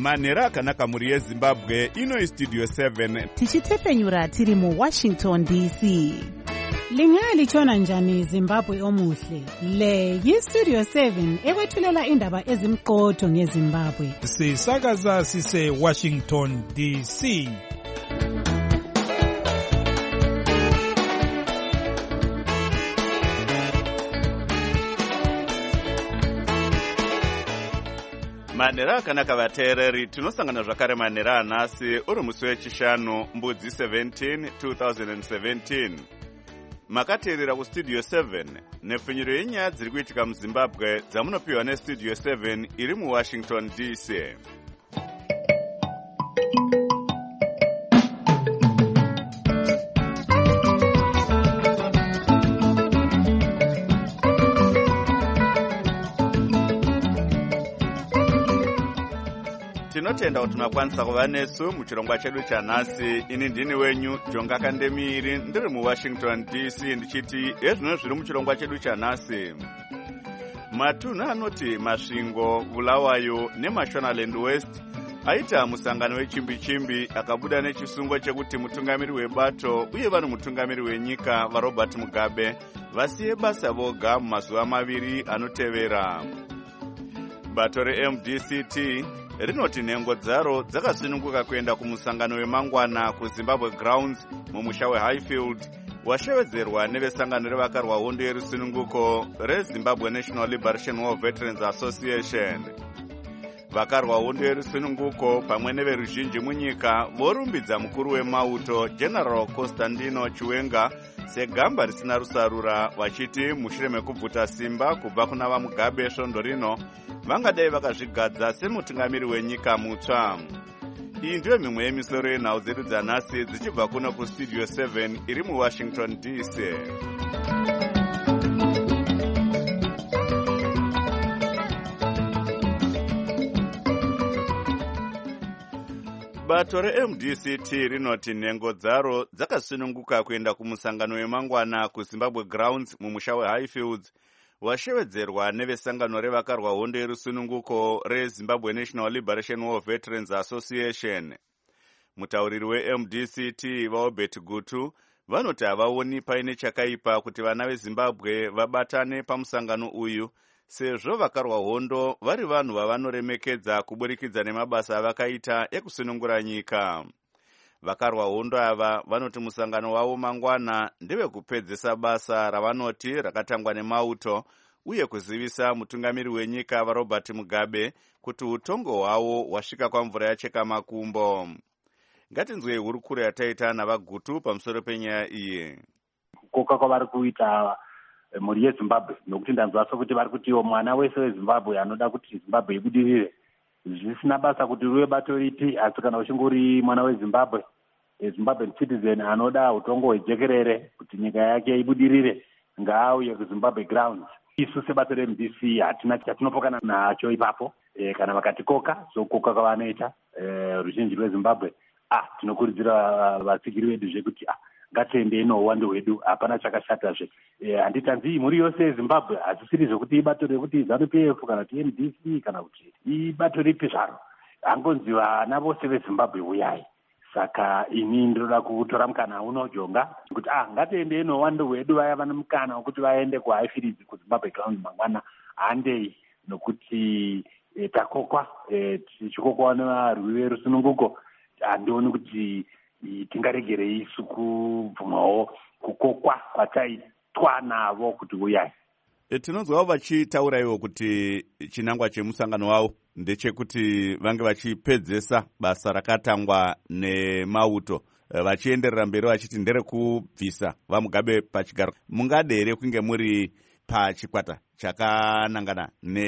manhero akanaka mhuri yezimbabwe. Ino Studio 7 tichitepenyura tiri muWashington DC. Lingalitshona njani Zimbabwe omuhle? Le yiStudio 7 ekwethulela indaba ezimqotho ngeZimbabwe. Sisakaza sise Washington DC. manhero akanaka vateereri, tinosangana zvakare manhero anhasi uri musi wechishanu mbudzi 17 2017. makateerera kustudio 7 nepfinyuro yenyaya dziri kuitika muzimbabwe dzamunopiwa nestudio 7 iri muwashington DC. tinotenda kuti makwanisa kuva nesu muchirongwa chedu chanhasi. ini ndini wenyu Jonga Kandemiri, ndiri muWashington DC, ndichiti ezvino zviri muchirongwa chedu chanhasi. matunhu anoti masvingo, Bulawayo neMashonaland West aita musangano wechimbi-chimbi akabuda nechisungo chekuti mutungamiri webato uye vanhu mutungamiri wenyika vaRobert Mugabe vasiye basa voga mumazuva maviri anotevera. bato reMDCT rinoti nhengo dzaro dzakasununguka kuenda kumusangano wemangwana kuZimbabwe Grounds mumusha weHighfield washevedzerwa nevesangano revakarwa hondo yerusununguko reZimbabwe National Liberation War Veterans Association. vakarwa hondo yerusununguko pamwe neveruzhinji munyika vorumbidza mukuru wemauto General Constantino Chiwenga segamba risina rusarura, vachiti mushure mekubvuta simba kubva kuna vaMugabe svondo rino vangadai vakazvigadza semutungamiri wenyika mutsva. iyi ndiyo mimwe yemisoro yenhau dzedu dzanhasi dzichibva kuno kustudio 7 iri muWashington DC. bato reMDCT rinoti nhengo dzaro dzakasununguka kuenda kumusangano wemangwana kuZimbabwe Grounds mumusha weHighfields washevedzerwa nevesangano revakarwa hondo yerusununguko reZimbabwe National Liberation War Veterans Association. mutauriri weMDCT vaObert Gutu vanoti havaoni paine chakaipa kuti vana veZimbabwe vabatane pamusangano uyu, sezvo vakarwa hondo vari vanhu vavanoremekedza kuburikidza nemabasa avakaita ekusunungura nyika. vakarwa hondo ava vanoti musangano wavo mangwana ndevekupedzisa basa ravanoti rakatangwa nemauto uye kuzivisa mutungamiri wenyika vaRobert Mugabe kuti utongo hwavo wasvika kwamvura yacheka makumbo. ngatinzwei hurukuro yataita navaGutu pamusoro penyaya iyi. kukoka kwavari kuita mhuri yeZimbabwe, nokuti ndanzwaso kuti vari kutiwo mwana wese weZimbabwe anoda kuti Zimbabwe ibudirire. zvisina basa kuti ruve bato ripi, asi kana uchingori mwana weZimbabwe, Zimbabwean citizen anoda utongo hwejekerere kuti nyika yake ibudirire, ngaauye kuZimbabwe Grounds. isu sebato reMDC hatina chatinopokana nacho ipapo. kana vakatikoka sokukoka kwavanoita ruzhinji rweZimbabwe, tinokurudzira vatsigiri vedu zvekuti ngatiende inouwando hwedu, hapana chakashatazve. handitanzi mhuri yose yeZimbabwe, hazisiri zvokuti ibato rekuti ZANU-PF kana kuti MDC kana kuti ibato ripi zvaro, hangonzi vana vose veZimbabwe uyai. saka ini ndinoda kutora mukana uno Jonga kuti ngatiende inouwando hwedu, vaya vane mukana wekuti vaende kuHighfields kuZimbabwe Grounds mangwana handei, nokuti takokwa tichikokwa nevarwi verusununguko. handioni kuti tingaregerei isu kubvumawo kukokwa kwataitwa navo kuti uyai. tinonzwawo vachitaura ivo kuti chinangwa chemusangano wavo ndechekuti vange vachipedzesa basa rakatangwa nemauto, vachienderera mberi vachiti nderekubvisa vaMugabe pachigaro. mungade here kunge muri pachikwata chakanangana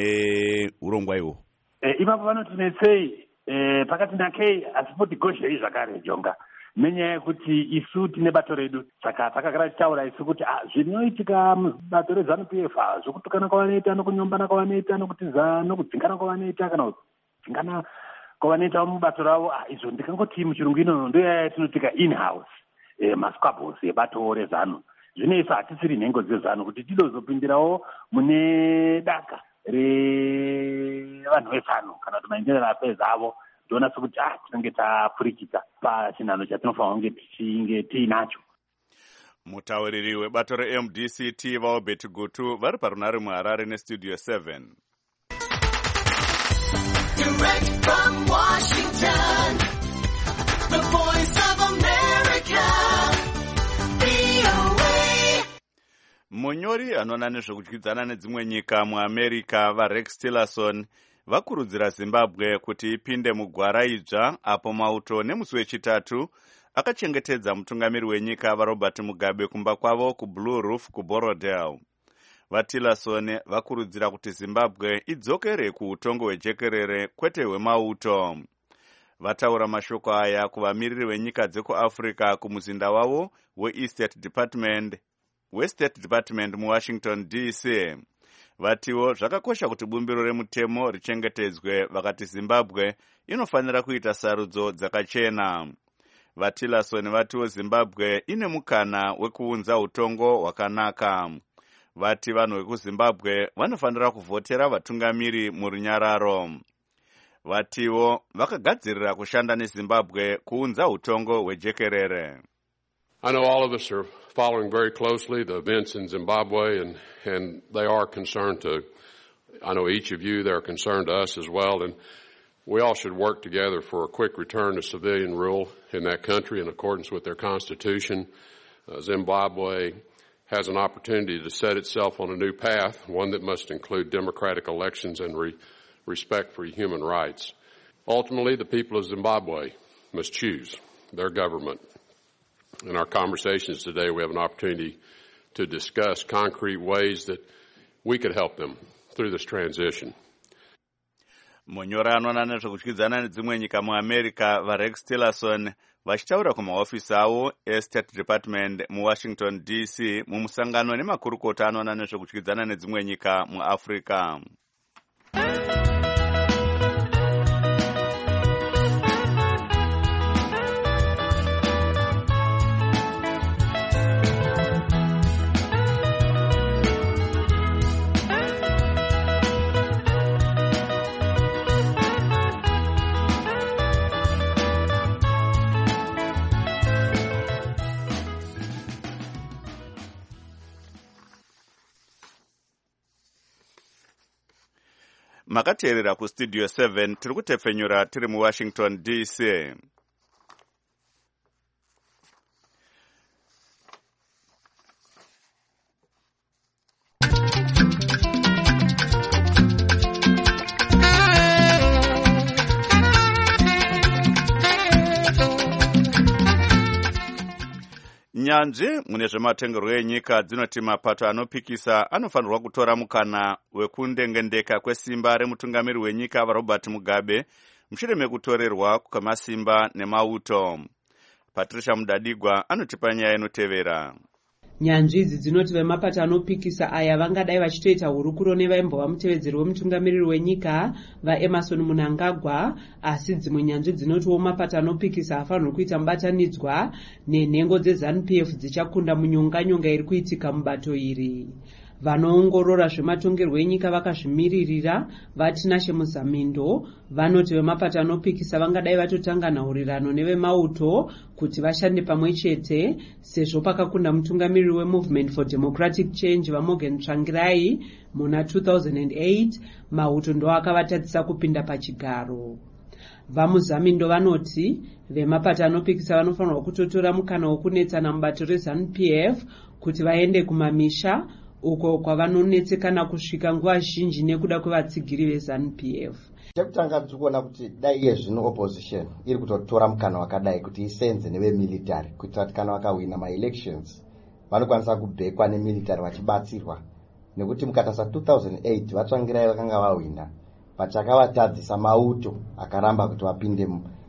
neurongwa ihwo? ipapo vanotinetsei pakati nakei, asi poti gozhei zvakare Jonga, nenyaya yekuti isu tine bato redu. saka takagara tichitaura isu kuti zvinoitika mubato reZANU-PF, zvokutukana kwavanoita nokunyombana kwavanoita nokudzingana kwavanoita kana kudzingana kwavanoita mubato ravo, izvo ndikangoti muchirungu inono ndoyaya tinotika in-house masquabbles ebato reZANU. zvino isu hatisiri nhengo dzeZANU kuti tidozopindirawo mune daka revanhu veZANU kana kuti mainternal affairs avo ndoona sekuti tinenge tapfurikidza pachinhano chatinofanira kunge tichinge tiinacho. Mutauriri webato reMDCT vaObert Gutu vari parunare muHarare neStudio 7. Direct from Washington, the voice of America, VOA. Munyori anoona nezvekudyidzana nedzimwe nyika muAmerica vaRex Tillerson vakurudzira Zimbabwe kuti ipinde mugwara idzva apo mauto nemusi wechitatu akachengetedza mutungamiri wenyika vaRobert Mugabe kumba kwavo kuBlue Roof kuBorodale. VaTillerson vakurudzira kuti Zimbabwe idzokere kuutongo hwejekerere kwete hwemauto. Vataura mashoko aya kuvamiriri venyika dzekuAfrica kumuzinda wavo weState Department muWashington DC. Vatiwo zvakakosha kuti bumbiro remutemo richengetedzwe, vakati Zimbabwe inofanira kuita sarudzo dzakachena. VaTillerson vatiwo Zimbabwe ine mukana wekuunza utongo hwakanaka. Vati vanhu vekuZimbabwe vanofanira kuvhotera vatungamiri murunyararo. Vatiwo vakagadzirira kushanda neZimbabwe kuunza utongo hwejekerere. I know all of us are following very closely the events in Zimbabwe, and they are concerned to, I know each of you, they're concerned to us as well, and we all should work together for a quick return to civilian rule in that country in accordance with their constitution. Zimbabwe has an opportunity to set itself on a new path, one that must include democratic elections and respect for human rights. Ultimately, the people of Zimbabwe must choose their government. In our conversations today, we have an opportunity to discuss concrete ways that we could help them through this transition. Munyori anoona nezvekudyidzana nedzimwe nyika muAmerica vaRex Tillerson vachitaura kumahofisi avo eState Department muWashington DC mumusangano nemakurukota anoona nezvekudyidzana nedzimwe nyika muAfrica. Makateerera kuStudio 7 tiri kutepfenyura tiri muWashington DC. Nyanzvi mune zvematengerwo enyika dzinoti mapato anopikisa anofanirwa kutora mukana wekundengendeka kwesimba remutungamiri wenyika vaRobert Mugabe mushure mekutorerwa kwemasimba nemauto. Patricia Mudadigwa anotipa nyaya inotevera. Nyanzvi idzi dzinoti vemapato anopikisa aya vangadai vachitoita hurukuro nevaimbova mutevedzeri wemutungamiriri wenyika vaEmerson Mnangagwa, asi dzimwe nyanzvi dzinotiwo mapato anopikisa afanirwa kuita mubatanidzwa nenhengo dzeZANU-PF dzichakunda munyonganyonga iri kuitika mubato iri. Vanoongorora zvematongerwo enyika vakazvimiririra vaTinashe Muzamindo vanoti vemapato anopikisa vangadai vatotanga nhaurirano nevemauto kuti vashande pamwe chete sezvo pakakunda mutungamiriri weMovement for Democratic Change vaMorgan Tsvangirai muna 2008 mauto ndo akavatadzisa kupinda pachigaro. VaMuzamindo vanoti vemapato anopikisa vanofanirwa kutotora mukana wokunetsana mubato reZANU-PF kuti vaende kumamisha uko kwavanonetsekana kusvika nguva zhinji nekuda kwevatsigiri veZANU-PF. Chekutanga tikuona kuti dai iye zvino opposition iri kutotora mukana wakadai kuti isenze nevemilitary kuitira kuti kana vakawina maelections vanokwanisa kubhekwa nemilitary vachibatsirwa, nekuti mukatasa 2008 vaTsvangirai vakanga vawina vachakavatadzisa mauto akaramba kuti vapinde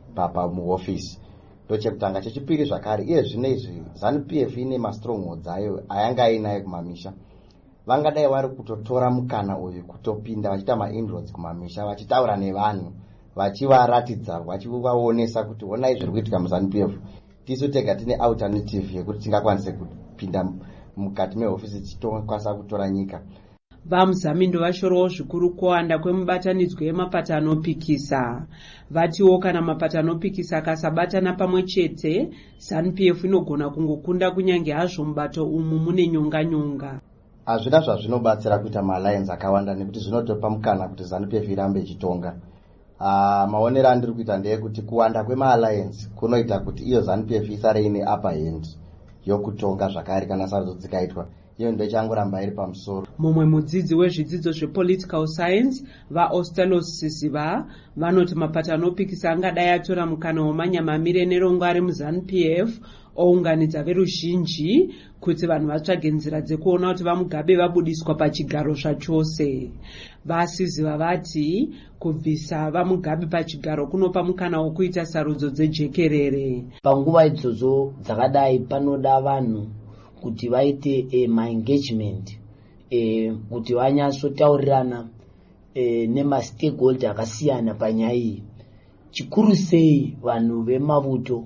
muhofisi. Ndochekutanga. Chechipiri zvakare iye zvino izvi ZANU-PF ine mastrongholds ayo ayanga ainayo kumamisha, vangadai vari kutotora mukana uyu kutopinda vachiita mainroads kumamisha vachitaura nevanhu vachivaratidza vachivaonesa kuti honai zviri kuitika muZANU-PF, tisu tega tine alternative yekuti tingakwanise kupinda mukati mehofisi tichitokwanisa kutora nyika. vamuzami ndovashorowo zvikuru kuwanda kwemubatanidzwo yemapata anopikisa. Vatiwo kana mapata anopikisa akasabatana pamwe chete, ZANU-PF inogona kungokunda kunyange hazvo mubato umu mune nyonga-nyonga. Hazvina zvazvinobatsira kuita maalliance akawanda nekuti zvinotopa mukana kuti ZANU-PF irambe ichitonga. Maonero andiri kuita ndeyekuti kuwanda kwemaalliance kunoita kuti iyo ZANU-PF isare ine upper hand yokutonga zvakare kana sarudzo dzikaitwa. Iyo ndo ichangoramba iri pamusoro. Mumwe mudzidzi wezvidzidzo zvepolitical science vaOstelos Sisiva vanoti mapata anopikisa angadai atora mukana wamanyamamire nerongo ari muZANU-PF ounganidza veruzhinji kuti vanhu vatsvage nzira dzekuona kuti vaMugabe vabudiswa pachigaro zvachose. VaSisiva vati kubvisa vaMugabe pachigaro kunopa mukana wokuita sarudzo dzejekerere. Panguva idzodzo dzakadai panoda vanhu kuti vaite ma-engagement kuti vanyatsotaurirana nema-stakeholder akasiyana panyaya iyi. Chikuru sei vanhu vemavuto,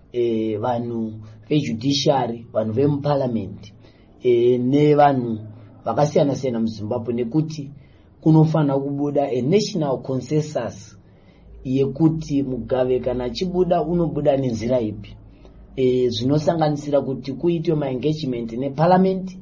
vanhu vejudiciary, vanhu vemuparliament nevanhu vakasiyana-siyana muZimbabwe, nekuti kunofanira kubuda a national consensus yekuti Mugabe kana achibuda unobuda nenzira ipi. Zvinosanganisira kuti kuitwe ma-engagement neparliament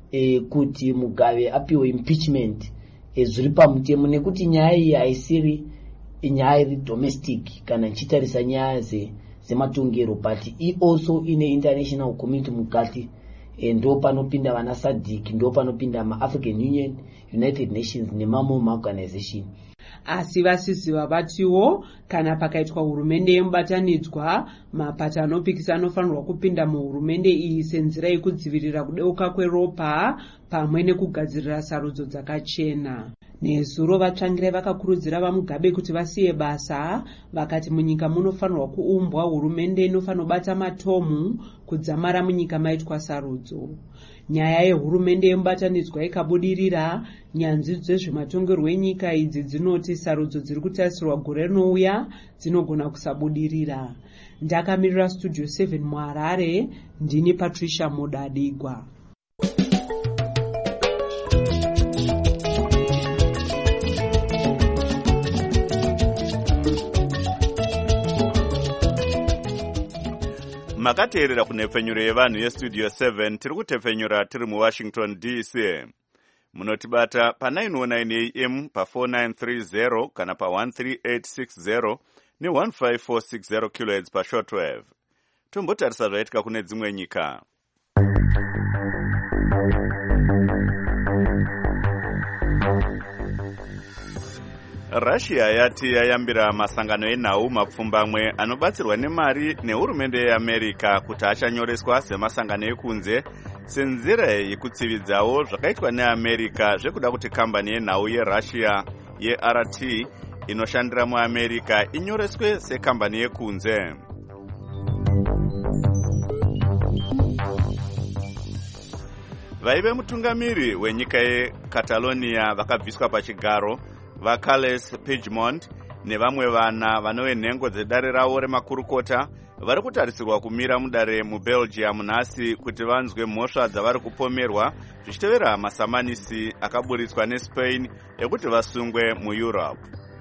kuti Mugabe apiwe impeachment zviri pamutemo, nekuti nyaya iyi haisiri nyaya iri domestic kana ichitarisa nyaya zematongero, but also ine international community mukati. Ndo panopinda vana SADC, ndo panopinda ma-African Union, United Nations nemamwe ma-organization. Asi VaSisiva vatiwo kana pakaitwa hurumende yemubatanidzwa, mapata anopikisa anofanirwa kupinda muhurumende iyi senzira yekudzivirira kudeuka kweropa pamwe nekugadzirira sarudzo dzakachena. Nezuro vatsvangirai vakakurudzira vaMugabe kuti vasiye basa, vakati munyika munofanirwa kuumbwa hurumende inofanirwa bata matomu kudzamara munyika maitwa sarudzo. Nyaya yehurumende yemubatanidzwa ikabudirira, nyanzvi dzezvematongerwo enyika idzi dzinoti sarudzo dziri kutarisirwa gore rinouya dzinogona kusabudirira. Ndakamirira Studio 7 muHarare, ndini Patricia Mudadigwa. Makateerera kunepfenyuro yevanhu yestudio 7 tiri kutepfenyura tiri muWashington DC. Munotibata pa919 AM pa4930 kana pa13860 ne15460 kHz pashortwave. Tombotarisa zvaitika kune dzimwe nyika. Russia yati yayambira masangano enhau mapfumbamwe anobatsirwa nemari nehurumende yeAmerica kuti achanyoreswa semasangano ekunze senzira yekutsividzawo zvakaitwa neAmerica zvekuda kuti kambani yenhau yeRussia yeRT inoshandira muAmerica inyoreswe sekambani yekunze. Vaive mutungamiri wenyika yeCatalonia vakabviswa pachigaro vaCarles Puigdemont nevamwe vana vanove nhengo dzedare ravo remakurukota vari kutarisirwa kumira mudare muBelgium nhasi kuti vanzwe mhosva dzavari kupomerwa zvichitevera masamanisi akaburitswa neSpain ekuti vasungwe muEurope.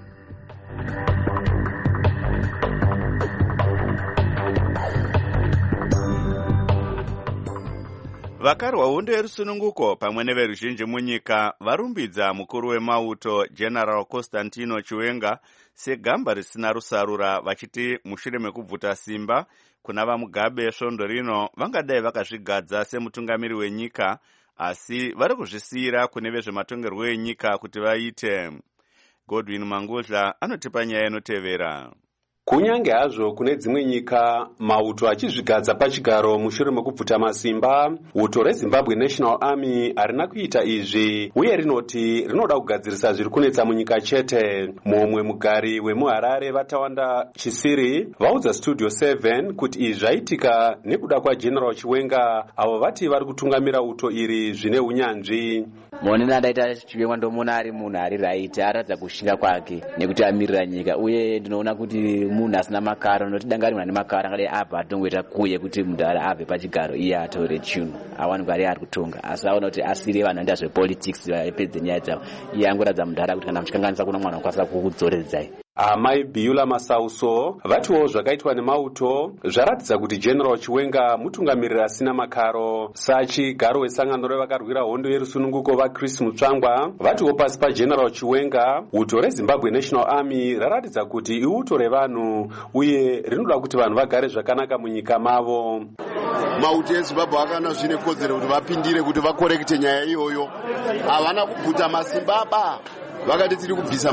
Vakarwa hondo yerusununguko pamwe neveruzhinji munyika varumbidza mukuru wemauto General Constantino Chiwenga segamba risina rusarura, vachiti mushure mekubvuta simba kuna vaMugabe svondo rino vangadai vakazvigadza semutungamiri wenyika, asi vari kuzvisiyira kune vezvematongerwo enyika kuti vaite. Godwin Mangudla anotipa nyaya inotevera. Kunyange hazvo kune dzimwe nyika mauto achizvigadza pachigaro mushure mekubvuta masimba, uto reZimbabwe National Army harina kuita izvi uye rinoti rinoda kugadzirisa zviri kunetsa munyika chete. Mumwe mugari wemuHarare Vatawanda Chisiri vaudza Studio 7 kuti izvi zvaitika nekuda kwaGeneral Chiwenga avo vati vari kutungamira uto iri zvine unyanzvi. Monena ndaita Chiwenga ndomona ari munhu ari right, aratidza kushinga kwake nekuti amirira nyika, uye ndinoona kuti munhu asina makara, noti danga ari munhu ane makara angadai abva atongoita kuye kuti munhu abve pachigaro iye ataure chinhu awani ngari ari kutonga, asi aona kuti asiri vanhu anoita zvepolitics vaipedze nyaya dzavo, iye angoratidza munhu kuti kana muchikanganisa kuna mwana unokwanisa kukudzoredzai. Amai Beulah Masauso vatiwo zvakaitwa nemauto zvaratidza kuti General Chiwenga mutungamiriri asina makaro. Sachigaro wesangano revakarwira hondo yerusununguko vaChris Mutsvangwa vatiwo pasi paGeneral Chiwenga uto reZimbabwe National Army raratidza kuti iuto revanhu uye rinoda kuti vanhu vagare zvakanaka munyika mavo. Mauto eZimbabwe akana zvine kodzero kuti vapindire kuti vakorekite nyaya iyoyo. Havana kubvuta masimbaba. Vakati tiri kubvisa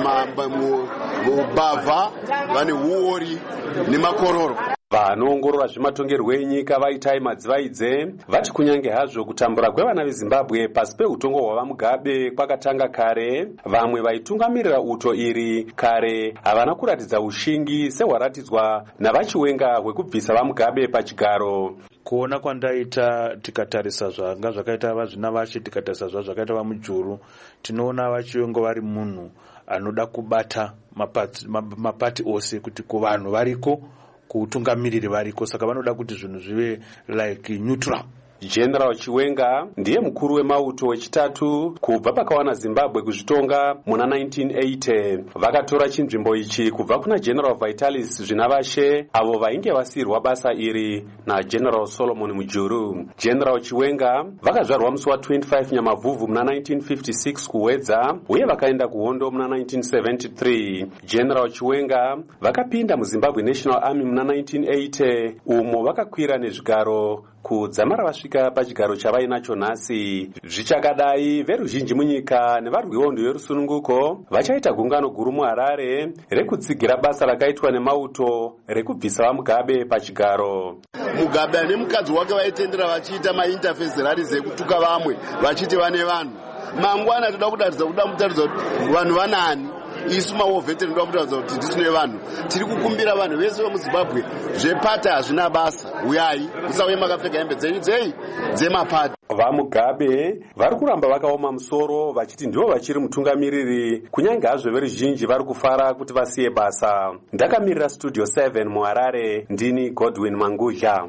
mubavha vane huori nemakororo. Vanoongorora zvematongerwo enyika vaitai madzivaidze vati kunyange hazvo kutambura kwevana veZimbabwe pasi peutongo hwavaMugabe kwakatanga kare, vamwe vaitungamirira uto iri kare havana kuratidza ushingi sehwaratidzwa navaChiwenga hwekubvisa vaMugabe pachigaro. Kuona kwandaita tikatarisa zvanga zvakaita vazvina vache, tikatarisa zvakaita vaMujuru, tinoona vaChiwenga vari munhu anoda kubata mapati ose kuti kuvanhu variko, kutungamiriri variko, saka vanoda kuti zvinhu zvive like neutral. General Chiwenga ndiye mukuru wemauto wechitatu kubva pakawana Zimbabwe kuzvitonga muna 1980. Vakatora chinzvimbo ichi kubva kuna General Vitalis Zvinavashe avo vainge vasirwa basa iri naGeneral Solomon Mujuru. General Chiwenga vakazvarwa musi wa25 Nyamavhuvhu muna 1956 kuwedza uye vakaenda kuhondo muna 1973. General Chiwenga vakapinda muZimbabwe National Army muna 1980 umo vakakwira nezvigaro kudzamara vasvika pachigaro chavainacho nhasi. Zvichakadai veruzhinji munyika nevarwi hondo yerusununguko vachaita gungano guru muHarare rekutsigira basa rakaitwa nemauto rekubvisa vaMugabe pachigaro. Mugabe ane mukadzi wake vaitendera vachiita mainterface rallies ekutuka vamwe vachiti vane vanhu. Mangwana toda kutaridza kuti vanhu vanani. Isu maWarVeterans ndoda kutaridza kuti tisine vanhu. Tiri kukumbira vanhu vese vemuZimbabwe zvepata hazvina basa. Uyai musauye makapfeka hembe dzenyu dzemapati. VaMugabe vari kuramba vakaoma musoro vachiti ndivo vachiri mutungamiriri kunyange hazvo veruzhinji vari kufara kuti vasiye basa. Ndakamirira Studio 7 muHarare, ndini Godwin Manguzha.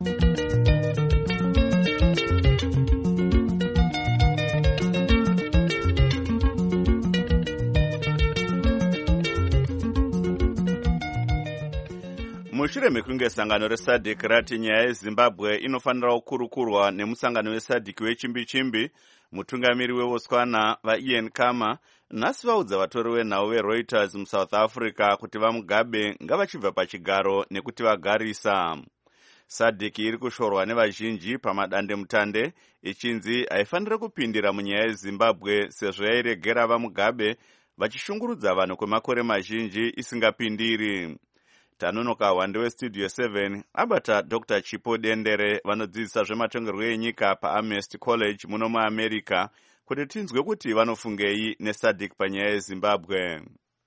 Mushure mekunge sangano reSADC rati nyaya yeZimbabwe inofanira kukurukurwa nemusangano weSADC wechimbi-chimbi, mutungamiri weBotswana vaIan Khama nhasi vaudza vatori venhau veReuters muSouth Africa kuti vaMugabe ngavachibva pachigaro nekuti vagarisa. SADC iri kushorwa nevazhinji pamadandemutande ichinzi haifaniri kupindira munyaya yeZimbabwe sezvo yairegera vaMugabe vachishungurudza vanhu kwemakore mazhinji isingapindiri. Tanonoka wande weStudio 7 abata Dr. Chipo Dendere vanodzidzisa zvematongerwo enyika paAmherst College muno muAmerica kuti tinzwe kuti vanofungei neSADC panyaya yeZimbabwe.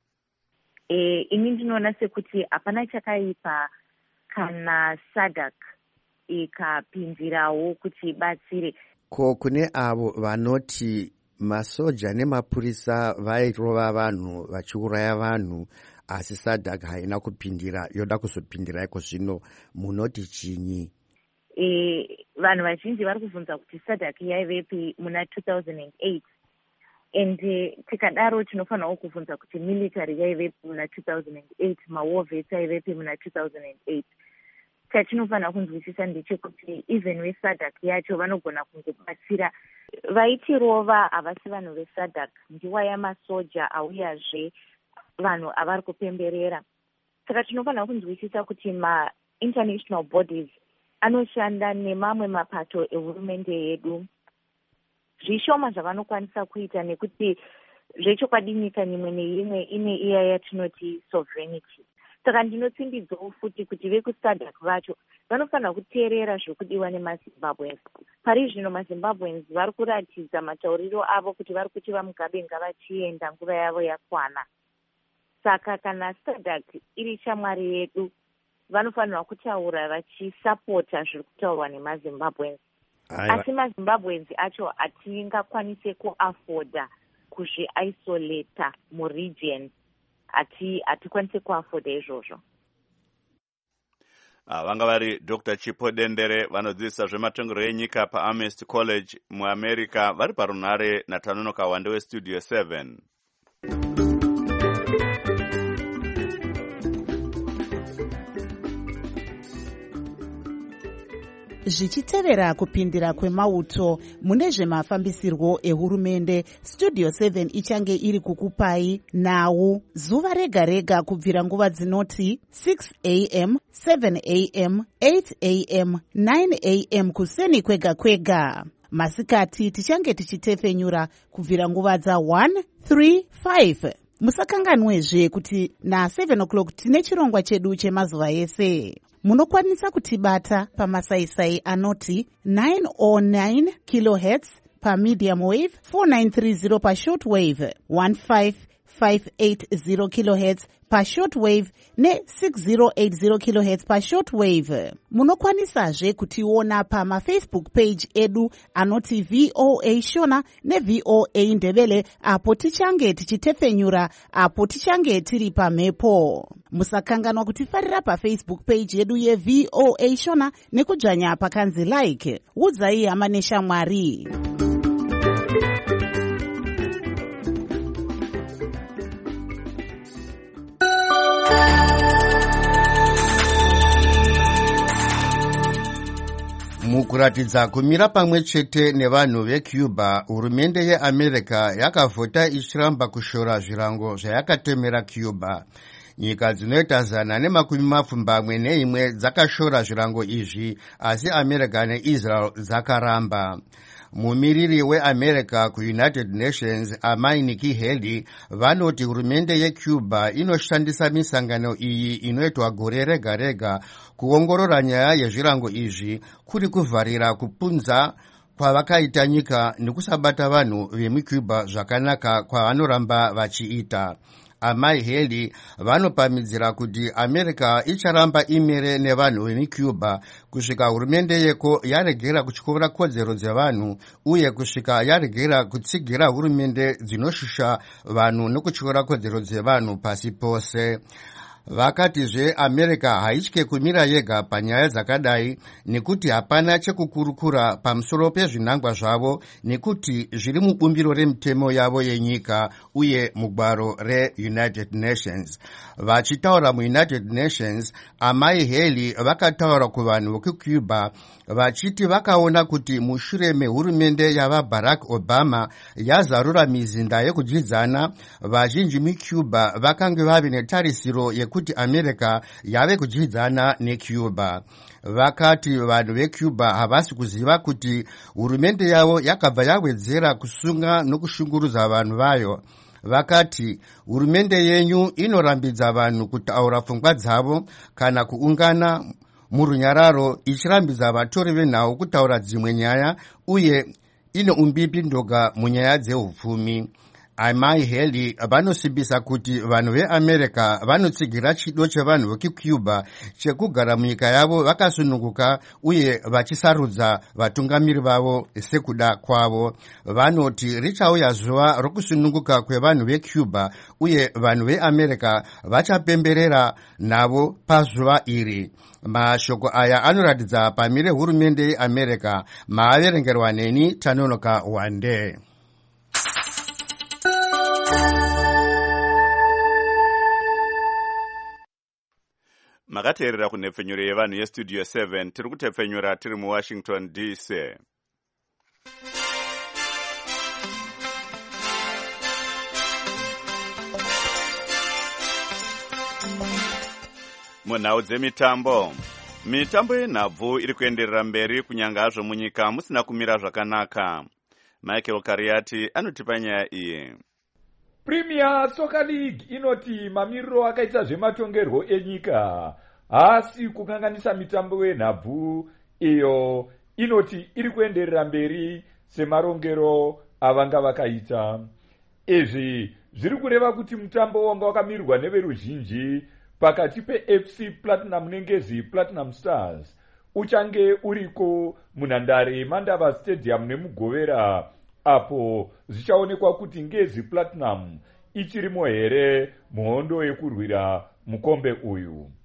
Ini ndinoona sekuti hapana chakaipa kana SADC ikapindirawo kuti ibatsire. Ko kune avo vanoti masoja nemapurisa vairova vanhu vachiuraya vanhu asi SADC haina kupindira, yoda kuzopindira iko zvino, munoti chinyi? Vanhu vazhinji vari kubvunza kuti SADC yaivepi muna 2008 and tikadaro tinofanirawo kubvunza kuti military yaivepi muna 2008, maWarVets aivepi muna 2008. Chatinofanira kunzwisisa ndechekuti even veSADC yacho vanogona kungobatsira. Vaitirova havasi vanhu veSADC, nguva yamasoja auyazve vanhu avari kupemberera. Saka tinofanira kunzwisisa kuti ma-international bodies anoshanda nemamwe mapato ehurumende yedu. Zvishoma zvavanokwanisa kuita nekuti zvechokwadi nyika imwe neimwe ine iya yatinoti sovereignty. Saka ndinotsimbidzwawo futi kuti vekuSADC vacho vanofanira kuteerera zvekudiwa nemaZimbabweans. Pari zvino maZimbabweans vari kuratidza matauriro avo kuti vari kuti vaMugabe ngavachienda nguva yavo yakwana. Saka kana SADC iri shamwari yedu vanofanirwa kutaura vachisapota zviri kutaurwa nemaZimbabweans. Asi maZimbabweans acho hatingakwanise kuafoda kuzviisolata muregion, hatikwanise kuafoda izvozvo. vanga vari Dr. Chipo Dendere vanodzidzisa zvematongero enyika paAmherst College muAmerica, vari parunhare naTanonoka Wande weStudio 7. Zvichitevera kupindira kwemauto mune zvemafambisirwo ehurumende, Studio 7 ichange iri kukupai nhau zuva rega rega kubvira nguva dzinoti 6 am, 7 am, 8 am, 9 am kuseni kwega kwega. Masikati tichange tichitefenyura kubvira nguva dza1, 3, 5. Musakanganwezve kuti na7 o'clock tine chirongwa chedu chemazuva ese. Munokwanisa kutibata pamasaisai anoti 909 kHz pamedium wave, 4930 pashortwave, 15580 kHz pashortwave ne6080 kHz pashortwave. Munokwanisazve kutiona pamafacebook page edu anoti VOA Shona neVOA Ndebele, apo tichange tichitefenyura, apo tichange tiri pamhepo. Musakanganwa kutifarira pafacebook page yedu yeVOA Shona nekudzvanya pakanzi like. Udzai hama neshamwari. Mukuratidza kumira pamwe chete nevanhu veCuba, hurumende yeAmerica yakavhota ichiramba kushora zvirango zvayakatemera Cuba. Nyika dzinoita 121 dzakashora zvirango izvi, asi America neIsrael dzakaramba. Mumiriri weAmerica kuUnited Nations, Amai Nikki Haley, vanoti hurumende yeCuba inoshandisa misangano iyi inoitwa gore rega rega kuongorora nyaya yezvirango izvi kuri kuvharira kupunza kwavakaita nyika nekusabata vanhu vemuCuba zvakanaka kwavanoramba vachiita. Amai Haley vanopamidzira kuti America icharamba imire nevanhu vemuCuba kusvika hurumende yeko yaregera kutyora kodzero dzevanhu uye kusvika yaregera kutsigira hurumende dzinoshusha vanhu nokutyora kodzero dzevanhu pasi pose. Vakatizve America haitye kumira yega panyaya dzakadai nekuti hapana chekukurukura pamusoro pezvinangwa zvavo nekuti zviri mubumbiro remutemo yavo yenyika uye mugwaro reUnited Nations. Vachitaura muUnited Nations, Amai Haley vakataura kuvanhu vekuCuba vachiti vakaona kuti mushure mehurumende yavaBarack Obama yazarura mizinda yekudyidzana, vazhinji muCuba vakange vave netarisiro yekuti America yave kudyidzana neCuba. Vakati vanhu veCuba havasi kuziva kuti hurumende yavo yakabva yawedzera kusunga nokushungurudza vanhu vayo. Vakati hurumende yenyu inorambidza vanhu kutaura pfungwa dzavo kana kuungana murunyararo, ichirambidza vatori venhau kutaura dzimwe nyaya uye ine umbipi ndoga munyaya dzehupfumi. Amai Haley vanosimbisa kuti vanhu veAmerica vanotsigira chido chevanhu vekuCuba chekugara munyika yavo vakasununguka uye vachisarudza vatungamiri vavo sekuda kwavo. Vanoti richauya zuva rokusununguka kwevanhu veCuba uye vanhu veAmerica vachapemberera navo pazuva iri. Mashoko aya anoratidza pamire hurumende yeAmerica. Maaverengerwa neni Tanonoka Wande. Makateerera kunhepfenyuro yevanhu yeStudio 7, tiri kutepfenyura tiri muWashington DC. Munhau dzemitambo, mitambo yenhabvu iri kuenderera mberi kunyange hazvo munyika musina kumira zvakanaka. Michael Kariati anotipa nyaya iyi. Premier Soccer League inoti mamiriro akaita zvematongerwo enyika haasi kukanganisa mitambo wenhabvu iyo inoti iri kuenderera mberi semarongero avanga vakaita. Izvi zviri kureva kuti mutambo wanga wakamirirwa neveruzhinji pakati peFC Platinum nengezi Platinum Stars uchange uriko munhandare yeMandava Stadium nemugovera, apo zvichaonekwa kuti ngezi Platinum ichirimo here muhondo yekurwira mukombe uyu.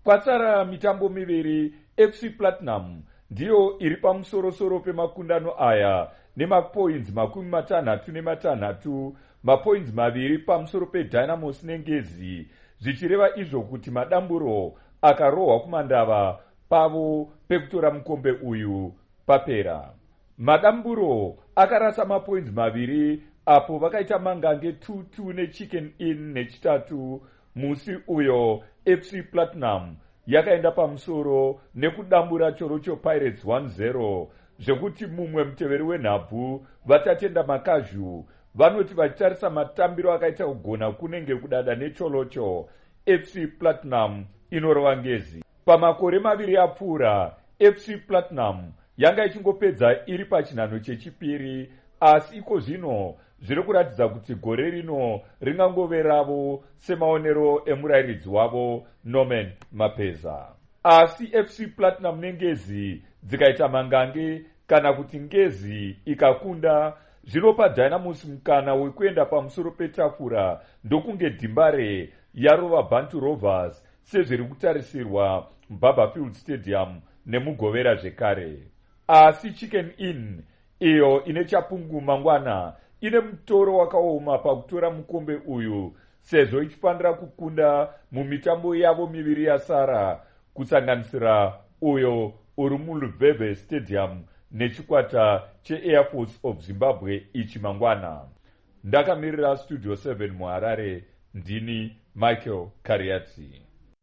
Kwatsara mitambo miviri, FC Platinum ndiyo iri pamusoro-soro pemakundano aya nemapoints 56, mapoints 2 pamusoro peDynamos neNgezi, zvichireva izvo kuti madamburo akarohwa kumandava pavo pekutora mukombe uyu papera. Madamburo akarasa mapoints 2 apo vakaita mangange 2-2 neChicken Inn nechitatu. Musi uyo FC Platinum yakaenda pamusoro nekudambura Chorocho Pirates 1-0, zvekuti mumwe muteveri wenhabvu vatatenda makazhu vanoti vachitarisa matambiro akaita kugona kunenge kudada necholocho, FC Platinum inorova Ngezi. Pamakore maviri apfuura, FC Platinum yanga ichingopedza iri pachinhano chechipiri, asi iko zvino zviri kuratidza kuti gore rino ringangove ravo semaonero emurairidzi wavo Norman Mapeza. Asi FC Platinum neNgezi dzikaita mangange kana kuti Ngezi ikakunda, zvinopa Dynamos mukana wekuenda pamusoro petafura ndokunge Dhimbare yarova Bantu Rovers sezviri kutarisirwa Barberfield Stadium nemugovera zvekare. Asi Chicken Inn iyo ine chapungu mangwana ine mutoro wakaoma pakutora mukombe uyu sezvo ichifanira kukunda mumitambo yavo miviri yasara, kusanganisira uyo uri muLubebe Stadium nechikwata cheAir Force of Zimbabwe ichi mangwana. Ndakamirira Studio 7 muHarare, ndini Michael Kariatsi.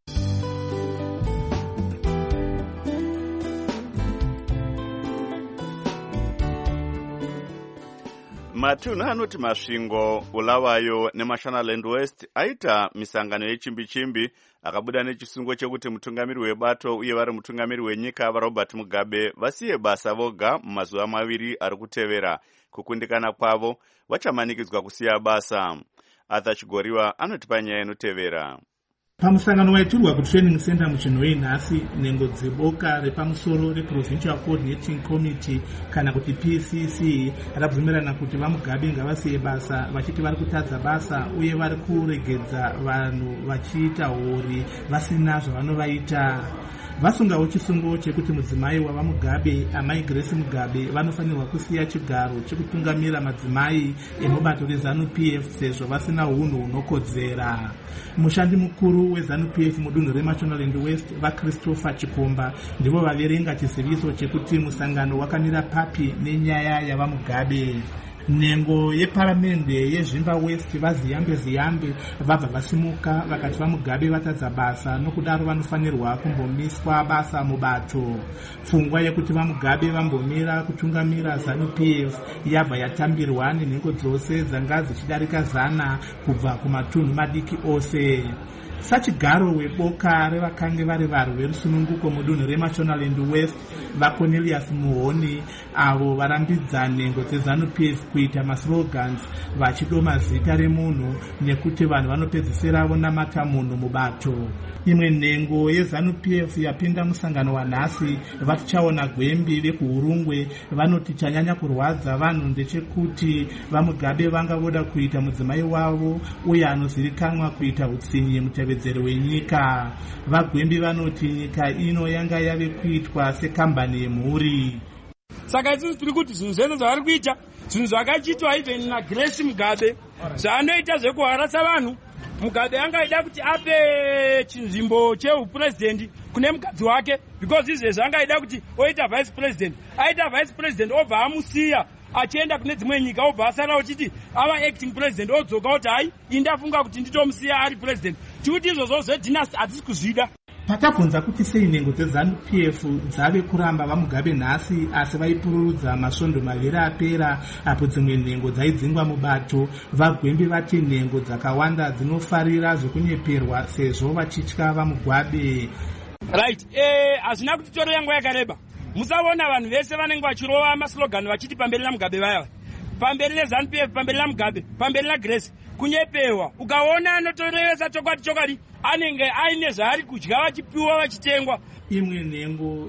Matunhu anoti masvingo, Bulawayo neMashonaland West aita misangano yechimbi-chimbi akabuda nechisungo chekuti mutungamiri webato uye vari mutungamiri wenyika vaRobert Mugabe vasiye basa voga mumazuva maviri ari kutevera. Kukundikana kwavo vachamanikidzwa kusiya basa. Arthur Chigoriwa anotipa nyaya inotevera. Pamusangano waiturwa kutraining center muChinhoi nhasi, nhengo dzeboka repamusoro reProvincial Coordinating Committee kana kuti PCC rabvumirana kuti vaMugabe ngavasiye basa, vachiti vari kutadza basa uye vari kuregedza vanhu vachiita hori vasina zvavanovaita. Vasungawo chisungo chekuti mudzimai wavaMugabe, amai Grace Mugabe, vanofanirwa kusiya chigaro chekutungamira madzimai emubato reZANU-PF sezvo vasina hunhu hunokodzera. Mushandi mukuru weZANU-PF mudunhu reMashonaland West, vaChristopher Chikomba, ndivo vaverenga chiziviso chekuti musangano wakamira papi nenyaya yavaMugabe. Nhengo yeparamende yeZvimba West vaziyambe vabva vasimuka vakati vaMugabe vatadza basa, nokudaro vanofanirwa kumbomiswa basa mubato. Pfungwa yekuti vaMugabe vambomira kutungamira ZANU-PF yabva yatambirwa nenhengo dzose dzanga dzichidarika 100 kubva kumatunhu madiki ose. Sachigaro weboka revakange vari varwi verusununguko mudunhu reMashonaland West, vaCornelius Muhoni, avo varambidza nhengo dzeZANU-PF kuita maslogans vachidoma zita remunhu nekuti vanhu vanopedzisira vonamata munhu mubato. Imwe nhengo yeZANU-PF yapinda musangano wanhasi, vatichaona gwembi vekuhurungwe, vanoti chanyanya kurwadza vanhu ndechekuti vaMugabe vanga voda kuita mudzimai wavo uye anozivikanwa kuita utsinye mutevedzeri wenyika. Vagwembi vanoti nyika ino yanga yave kuitwa sekambani yemhuri. Saka isusu tiri kuti zvinhu zvese zvavari kuita, zvinhu zvakachitwa even naGrace Mugabe, zvaanoita zvekuharasa vanhu. Mugabe angaida kuti ape chinzvimbo cheupresident kune mukadzi wake, because izvezvi angaida kuti oita vice president, aita vice president obva amusiya achienda kune dzimwe nyika, obva asara uchiti ava acting president, odzoka kuti hai indafunga kuti nditomusiya ari president. Tikuti izvozvo zvedynasty hatisi kuzvida. Patabvunza kuti sei nhengo dzeZANU-PF dzave kuramba vaMugabe nhasi asi vaipururudza masvondo maviri apera apo dzimwe nhengo dzaidzingwa mubato, vagwembi vati nhengo dzakawanda dzinofarira zvekunyeperwa sezvo vachitya vaMugabe. Right, hazvina kutitorera nguva yakareba. Musaona vanhu vese vanenge vachirova maslogani vachiti pamberi naMugabe vaya, pamberi neZANU-PF, pamberi naMugabe, pamberi naGrace, kunyepewa. Ukaona anotorevesa chokwadi anenge aine zvaari kudya vachipiwa vachitengwa. Imwe nhengo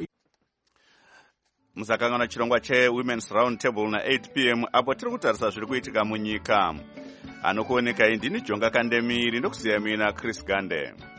musakangana chirongwa cheWomen's Round Table na 8 p.m. apo tiri kutarisa zviri kuitika munyika. Anokuoneka ndini Jonga Kandemiri ndokusiya mina Chris Gande.